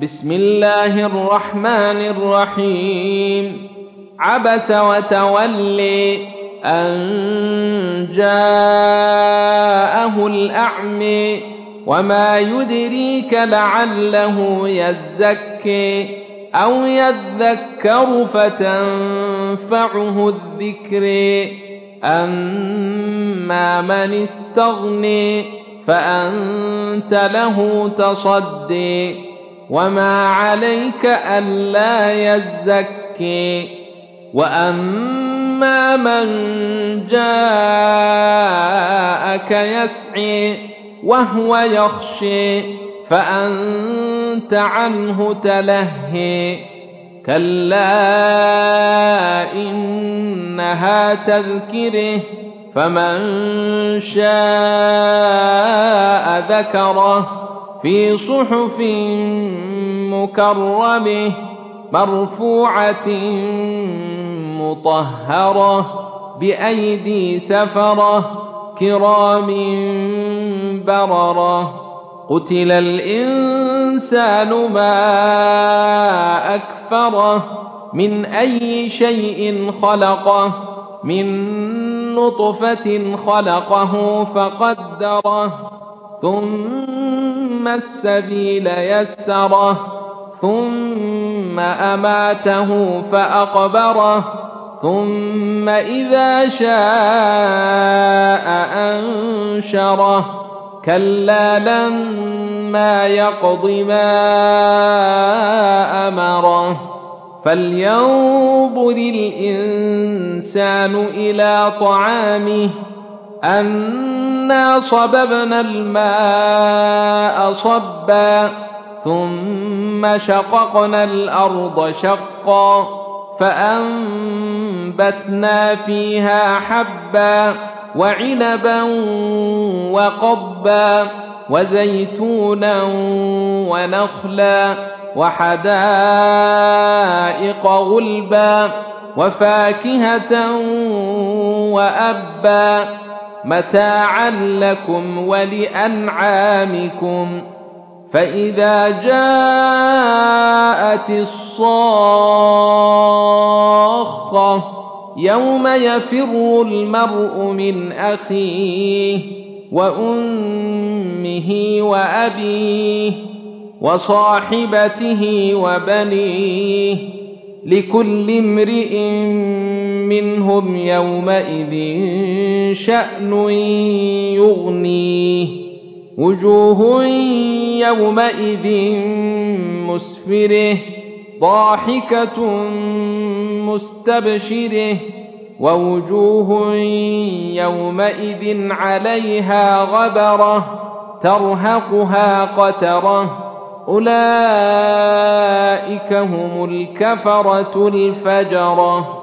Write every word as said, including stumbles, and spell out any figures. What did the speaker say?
بسم الله الرحمن الرحيم عبس وتولي أن جاءه الأعمى وما يدريك لعله يزكي أو يذكر فتنفعه الذكر أما من استغني فأنت له تصدي وما عليك ألا يزكي وأما من جاءك يسعي وهو يخشي فأنت عنه تلهي كلا إنها تذكره فمن شاء ذكره في صحف مكرمه مرفوعة مطهرة بأيدي سفرة كرام بررة قتل الإنسان ما أكفره من أي شيء خلقه من نطفة خلقه فقدره ثم السبيل يسره ثم أماته فأقبره ثم إذا شاء أنشره كلا لما يقض ما أمره فلينظر الإنسان إلى طعامه أنا صببنا الماء صبا ثم شققنا الأرض شقا فأنبتنا فيها حبا وعنبا وقضبا وزيتونا ونخلا وحدائق غلبا وفاكهة وأبا متاعا لكم ولأنعامكم فإذا جاءت الصاخة يوم يفر المرء من أخيه وأمه وأبيه وصاحبته وبنيه لكل امرئ منهم يومئذ شأن يغنيه وجوه يومئذ مسفره ضاحكة مستبشره ووجوه يومئذ عليها غبرة ترهقها قترة أولئك هم الكفرة الفجرة.